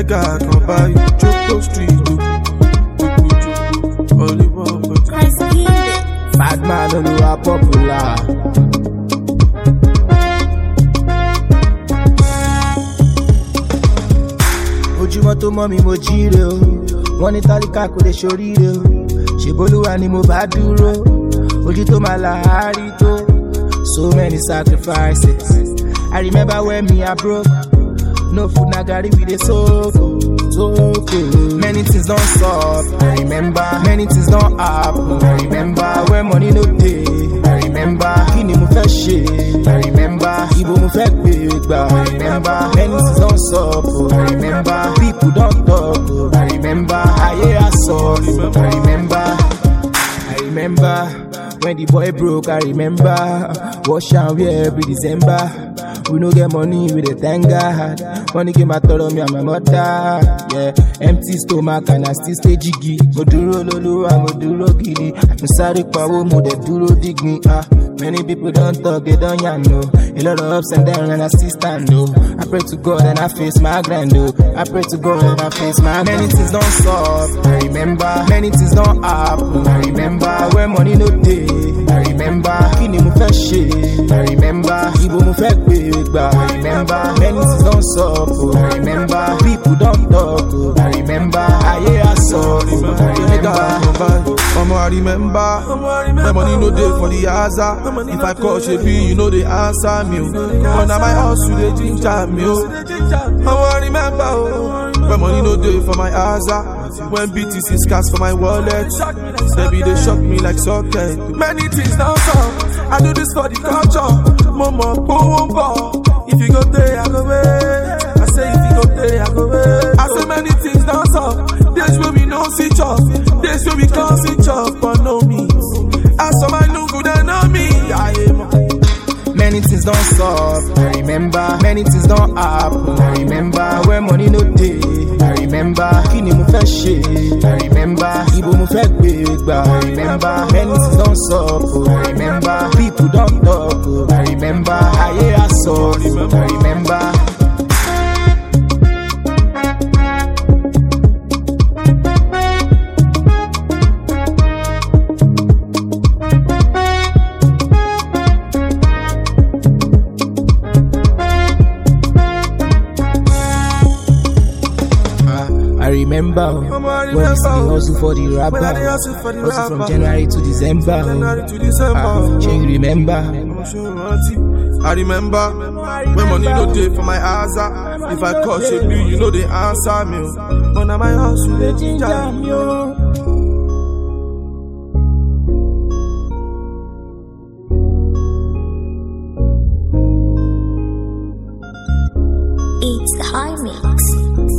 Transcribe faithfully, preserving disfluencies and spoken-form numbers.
Mega can buy you. Choco Street, only one for Bad man on you are popular. Ojúmọ́ tó mọ́ mi mo jíire o, wọ́n ní tálíkà kò lè ṣoríire o, ṣèbólúwa ni mo bá dúró, ojú tó máa là á rí tó. So many sacrifices, I remember when me I broke, no food na garri we dey soak, soak. Many things don't stop, I remember, many things don't happen, I remember, when money no dey, I remember, kí ni mo fẹ́ ṣe, I remember, ibo mo fẹ́ gbé gbà, I remember, many things don't stop, I remember, people don't talk, I remember, ayé asọ, I remember, I remember, when the boy broke, I remember, wash and wear every December. We no get money, we dey thank God. Money came out of me and my mother. Yeah, empty stomach and I still stay jiggy. Mo duro lolo, I mo duro gidi. I can sorry power, mo de duro dig me. Ah, many people don't talk, they don't ya know. A lot of ups and downs and I still stand though. I pray to God and I face my grind though. I pray to God and I face my many things don't solve. I remember, many things don't happen. I remember when money no day. I remember, kí ni mo fẹ́ ṣe. I remember, ibo mo fẹ́ gbé gbà. I remember, many things don't stop. Oh. I remember, people don't talk. Oh. I remember, ayé asọ. I remember, Mama, I remember, my money no day for the answer. If I call Shebi, you know they answer me. Under my house, you they ginger me. Mama, I remember, my money no day for my answer. When B T C scars for my wallet, baby they shock me like socket. Many things now come. I do this for the culture. Mama, boom, boom. If you go there, I go there. I say if you go there, I go there. I say many things now come. There's where we no see chop. There's where we can't see chop, but no means. I saw my look good and know me. I am. Many things don't solve, I remember. Many things don't happen, I remember. When money no day, I remember. Kí ni mo fẹ́ ṣe, I remember. Ibo mo fẹ́ gbé gbà, I remember. Many things don't solve, I remember. People don't talk, I remember. Ayé asọ, I remember. I remember when we see the hustle for the rapper, hustle from January to December. January to December. Uh, can you remember? I remember when money no day for my answer. If I call Shebi, you know they answer me. Under my house, you they ginger me. It's High Mix.